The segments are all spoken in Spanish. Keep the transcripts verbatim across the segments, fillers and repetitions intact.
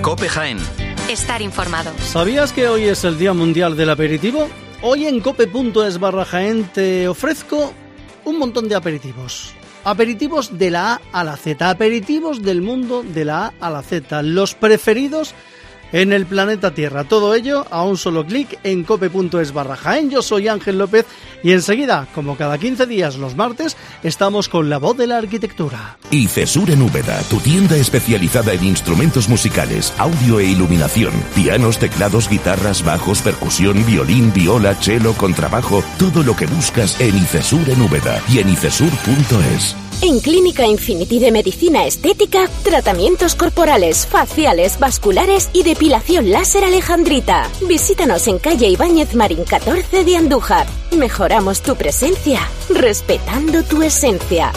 COPE Jaén. Estar informado. ¿Sabías que hoy es el Día Mundial del Aperitivo? Hoy en cope.es barra Jaén te ofrezco un montón de aperitivos. Aperitivos de la A a la Z, aperitivos del mundo de la A a la Z, los preferidos en el planeta Tierra. Todo ello a un solo clic en cope.es barra Jaén. Yo soy Ángel López y enseguida, como cada quince días los martes, estamos con la voz de la arquitectura. ICESUR en Úbeda, tu tienda especializada en instrumentos musicales, audio e iluminación, pianos, teclados, guitarras, bajos, percusión, violín, viola, cello, contrabajo, todo lo que buscas en ICESUR en Úbeda y en icesur punto es. En Clínica Infinity de Medicina Estética, tratamientos corporales, faciales, vasculares y depilación láser alejandrita. Visítanos en calle Ibáñez Marín catorce de Andújar. Mejoramos tu presencia, respetando tu esencia.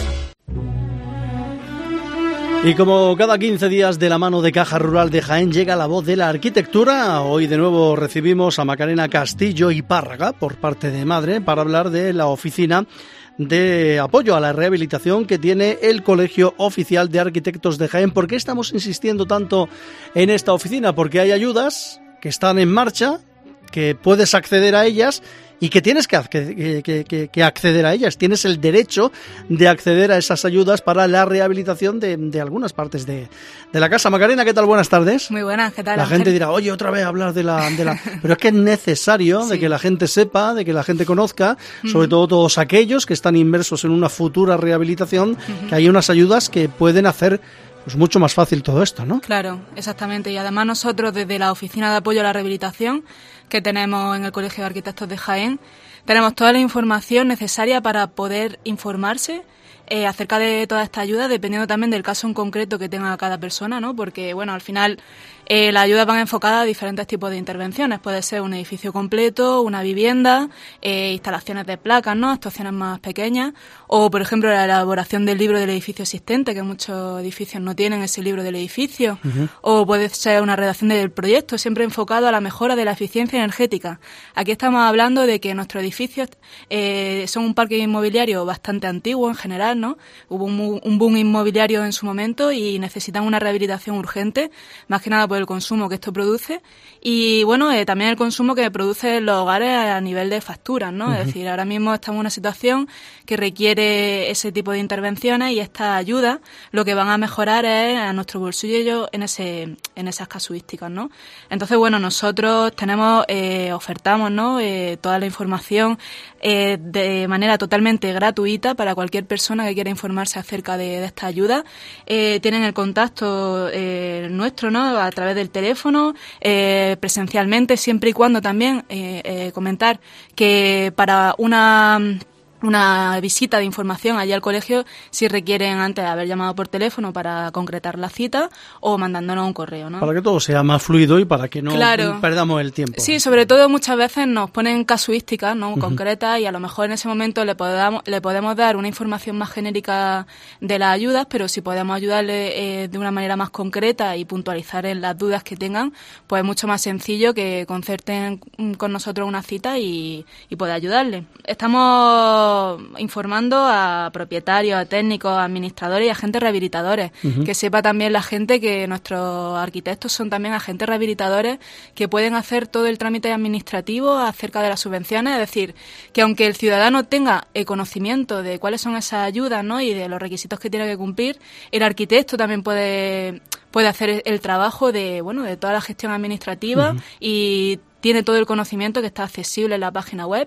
Y como cada quince días de la mano de Caja Rural de Jaén llega la voz de la arquitectura, hoy de nuevo recibimos a Macarena Castillo y Párraga por parte de Madre para hablar de la oficina de apoyo a la rehabilitación que tiene el Colegio Oficial de Arquitectos de Jaén. ¿Por qué estamos insistiendo tanto en esta oficina? Porque hay ayudas que están en marcha, que puedes acceder a ellas y que tienes que, que, que, que acceder a ellas. Tienes el derecho de acceder a esas ayudas para la rehabilitación de, de algunas partes de, de la casa. Macarena, ¿qué tal? Buenas tardes. Muy buenas, ¿qué tal? La Ángel? gente dirá, oye, otra vez hablar de la... De la... Pero es que es necesario sí. de que la gente sepa, de que la gente conozca, uh-huh. sobre todo todos aquellos que están inmersos en una futura rehabilitación, uh-huh. que hay unas ayudas que pueden hacer pues mucho más fácil todo esto, ¿no? Claro, exactamente. Y además nosotros desde la Oficina de Apoyo a la Rehabilitación que tenemos en el Colegio de Arquitectos de Jaén, tenemos toda la información necesaria para poder informarse eh, acerca de toda esta ayuda, dependiendo también del caso en concreto que tenga cada persona, ¿no? Porque, bueno, al final eh, las ayudas van enfocadas a diferentes tipos de intervenciones. Puede ser un edificio completo, una vivienda, eh, instalaciones de placas, ¿no? Actuaciones más pequeñas, o, por ejemplo, la elaboración del libro del edificio existente, que muchos edificios no tienen ese libro del edificio, uh-huh. o puede ser una redacción del proyecto, siempre enfocado a la mejora de la eficiencia energética. Aquí estamos hablando de que nuestros edificios eh, son un parque inmobiliario bastante antiguo en general, ¿no? Hubo un, un boom inmobiliario en su momento y necesitan una rehabilitación urgente, más que nada por el consumo que esto produce y, bueno, eh, también el consumo que produce en los hogares a nivel de facturas, ¿no? Uh-huh. Es decir, ahora mismo estamos en una situación que requiere ese tipo de intervenciones y estas ayudas lo que van a mejorar es a nuestro bolsillo en ese en esas casuísticas, ¿no? Entonces, bueno, nosotros tenemos, eh, ofertamos, ¿no? Eh, toda la información eh, de manera totalmente gratuita para cualquier persona que quiera informarse acerca de, de esta ayuda. Eh, tienen el contacto eh, nuestro, ¿no? A través del teléfono, eh, presencialmente, siempre y cuando también eh, eh, comentar que para una una visita de información allí al colegio si requieren antes haber llamado por teléfono para concretar la cita o mandándonos un correo, ¿no? Para que todo sea más fluido y para que no claro. perdamos el tiempo. Sí, sobre todo muchas veces nos ponen casuísticas, ¿no? Uh-huh. concretas y a lo mejor en ese momento le podamos, le podemos dar una información más genérica de las ayudas, pero si podemos ayudarle eh, de una manera más concreta y puntualizar en las dudas que tengan, pues es mucho más sencillo que concerten con nosotros una cita y, y poder ayudarle. Estamos informando a propietarios, a técnicos, a administradores y a agentes rehabilitadores. Uh-huh. Que sepa también la gente que nuestros arquitectos son también agentes rehabilitadores que pueden hacer todo el trámite administrativo acerca de las subvenciones. Es decir, que aunque el ciudadano tenga el conocimiento de cuáles son esas ayudas, ¿no? y de los requisitos que tiene que cumplir, el arquitecto también puede, puede hacer el trabajo de, bueno, de toda la gestión administrativa uh-huh. y tiene todo el conocimiento que está accesible en la página web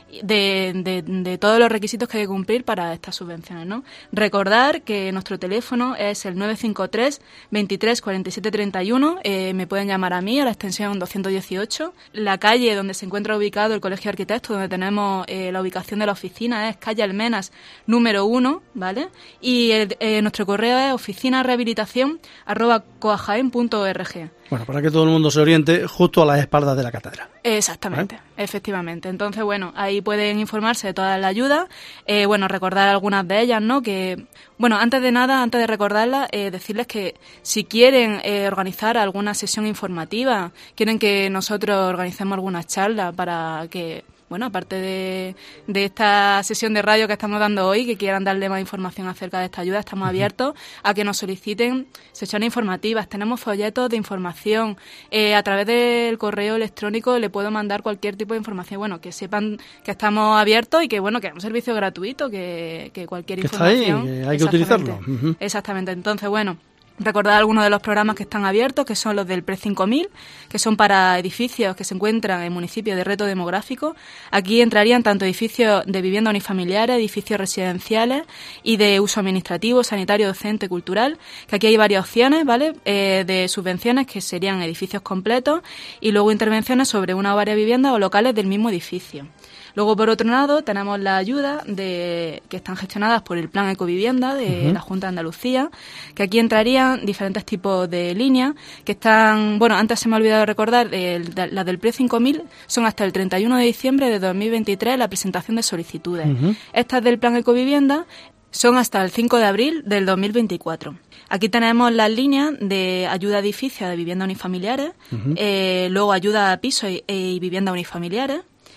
de, de, de todos los requisitos que hay que cumplir para estas subvenciones, ¿no? Recordar que nuestro teléfono es el nueve cinco tres, veintitrés, cuarenta y siete, treinta y uno. Eh, me pueden llamar a mí a la extensión doscientos dieciocho. La calle donde se encuentra ubicado el Colegio de Arquitectos, donde tenemos eh, la ubicación de la oficina, es calle Almenas número uno, ¿vale? Y el, eh, nuestro correo es oficinarehabilitación arroba coajaen punto org. Bueno, para que todo el mundo se oriente, justo a las espaldas de la cátedra. Exactamente, ¿Eh? efectivamente. Entonces, bueno, ahí pueden informarse de toda la ayuda. Eh, bueno, recordar algunas de ellas, ¿no? Que, bueno, antes de nada, antes de recordarlas, eh, decirles que si quieren eh, organizar alguna sesión informativa, quieren que nosotros organicemos alguna charla para que bueno, aparte de, de esta sesión de radio que estamos dando hoy, que quieran darle más información acerca de esta ayuda, estamos abiertos a que nos soliciten sesiones informativas. Tenemos folletos de información. Eh, a través del correo electrónico le puedo mandar cualquier tipo de información. Bueno, que sepan que estamos abiertos y que, bueno, que es un servicio gratuito, que, que cualquier que información... Está ahí, que hay que utilizarlo. Uh-huh. Exactamente. Entonces, bueno... Recordar algunos de los programas que están abiertos, que son los del Pre cinco mil, que son para edificios que se encuentran en municipios de reto demográfico. Aquí entrarían tanto edificios de vivienda unifamiliares, edificios residenciales y de uso administrativo, sanitario, docente, cultural, que aquí hay varias opciones, ¿vale?, eh, de subvenciones que serían edificios completos y luego intervenciones sobre una o varias viviendas o locales del mismo edificio. Luego, por otro lado, tenemos la ayuda de, que están gestionadas por el Plan Ecovivienda de uh-huh. la Junta de Andalucía, que aquí entrarían diferentes tipos de líneas que están, bueno, antes se me ha olvidado recordar, el, de, las del Pre cinco mil son hasta el treinta y uno de diciembre de dos mil veintitrés la presentación de solicitudes. Uh-huh. Estas del Plan Ecovivienda son hasta el cinco de abril del dos mil veinticuatro. Aquí tenemos las líneas de ayuda a edificios de viviendas unifamiliares, uh-huh. eh, luego ayuda a pisos y, y viviendas unifamiliares,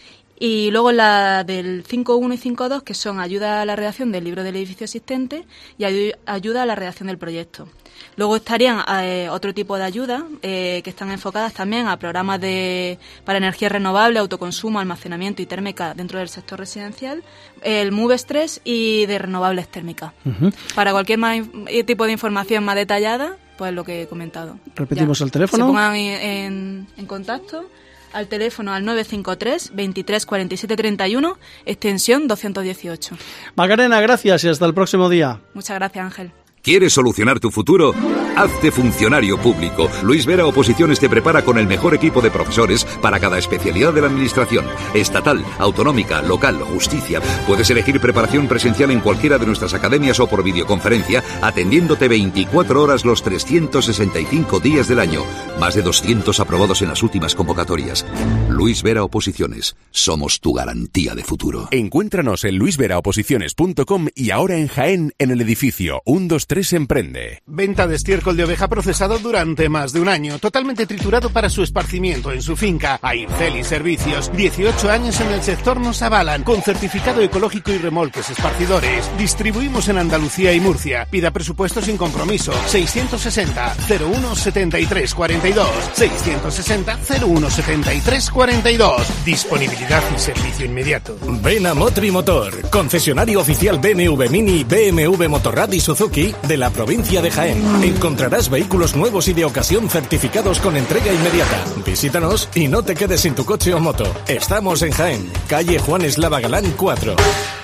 y luego la del cinco punto uno y cinco punto dos, que son ayuda a la redacción del libro del edificio existente y ay- ayuda a la redacción del proyecto. Luego estarían eh, otro tipo de ayudas eh, que están enfocadas también a programas de para energía renovable, autoconsumo, almacenamiento y térmica dentro del sector residencial, el MUVES tres y de renovables térmicas. Uh-huh. Para cualquier más, tipo de información más detallada, pues lo que he comentado. Repetimos ya. el teléfono. Se pongan en, en, en contacto al teléfono al nueve cinco tres, veintitrés cuarenta y siete treinta y uno, extensión doscientos dieciocho. Macarena, gracias y hasta el próximo día. Muchas gracias, Ángel. ¿Quieres solucionar tu futuro? Hazte funcionario público. Luis Vera Oposiciones te prepara con el mejor equipo de profesores para cada especialidad de la administración. Estatal, autonómica, local, justicia. Puedes elegir preparación presencial en cualquiera de nuestras academias o por videoconferencia, atendiéndote veinticuatro horas los trescientos sesenta y cinco días del año. Más de doscientos aprobados en las últimas convocatorias. Luis Vera Oposiciones. Somos tu garantía de futuro. Encuéntranos en luis vera oposiciones punto com y ahora en Jaén, en el edificio uno dos tres Emprende. Venta de estiércol de oveja procesado durante más de un año, totalmente triturado para su esparcimiento en su finca. A Infeli Servicios, dieciocho años en el sector nos avalan, con certificado ecológico y remolques esparcidores. Distribuimos en Andalucía y Murcia. Pida presupuesto sin compromiso. seiscientos sesenta, cero uno, setenta y tres cuarenta y dos. seiscientos sesenta, cero uno, setenta y tres cuarenta y dos. Disponibilidad y servicio inmediato. Ven a Motri Motor, concesionario oficial B M W Mini, B M W Motorrad y Suzuki de la provincia de Jaén. Encontrarás vehículos nuevos y de ocasión certificados con entrega inmediata. Visítanos y no te quedes sin tu coche o moto. Estamos en Jaén, calle Juan Eslava Galán cuatro.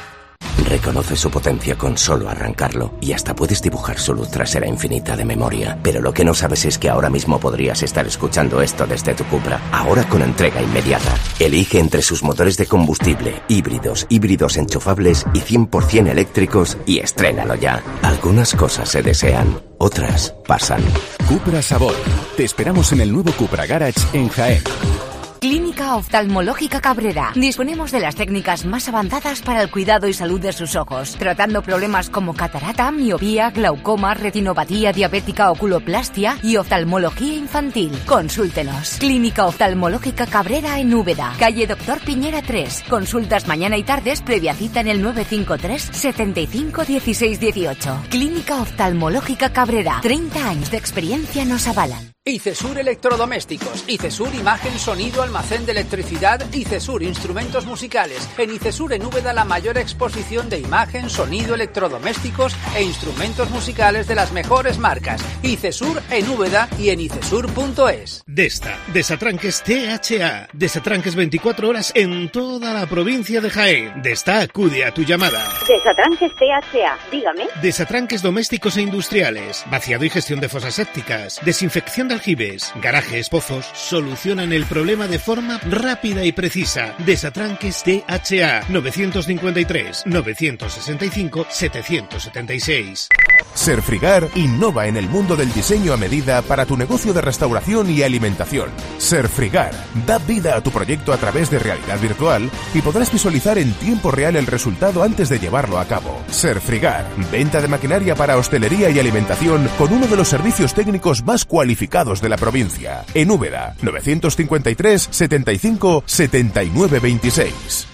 Reconoce su potencia con solo arrancarlo y hasta puedes dibujar su luz trasera infinita de memoria. Pero lo que no sabes es que ahora mismo podrías estar escuchando esto desde tu Cupra. Ahora con entrega inmediata. Elige entre sus motores de combustible, híbridos, híbridos enchufables y cien por ciento eléctricos y estrénalo ya. Algunas cosas se desean, otras pasan. Cupra Sabor. Te esperamos en el nuevo Cupra Garage en Jaén. Clínica Oftalmológica Cabrera. Disponemos de las técnicas más avanzadas para el cuidado y salud de sus ojos, tratando problemas como catarata, miopía, glaucoma, retinopatía diabética, oculoplastia y oftalmología infantil. Consúltenos. Clínica Oftalmológica Cabrera en Úbeda, calle Doctor Piñera tres. Consultas mañana y tardes previa cita en el nueve cinco tres, setenta y cinco, dieciséis dieciocho. Clínica Oftalmológica Cabrera. treinta años de experiencia nos avalan. ICESUR Electrodomésticos, ICESUR Imagen, Sonido, Almacén de Electricidad, ICESUR Instrumentos Musicales. En ICESUR en Úbeda la mayor exposición de imagen, sonido, electrodomésticos e instrumentos musicales de las mejores marcas. ICESUR en Úbeda y en icesur punto es. Desta, Desatranques T H A. Desatranques veinticuatro horas en toda la provincia de Jaén. Desta acude a tu llamada. Desatranques T H A, dígame. Desatranques domésticos e industriales. Vaciado y gestión de fosas sépticas. Desinfección de aljibes, garajes, pozos, solucionan el problema de forma rápida y precisa. Desatranques T H A, novecientos cincuenta y tres, novecientos sesenta y cinco, setecientos setenta y seis. Serfrigar innova en el mundo del diseño a medida para tu negocio de restauración y alimentación. Serfrigar da vida a tu proyecto a través de realidad virtual y podrás visualizar en tiempo real el resultado antes de llevarlo a cabo. Serfrigar, venta de maquinaria para hostelería y alimentación con uno de los servicios técnicos más cualificados de la provincia. En Úbeda, novecientos cincuenta y tres, setenta y cinco, setenta y nueve veintiséis.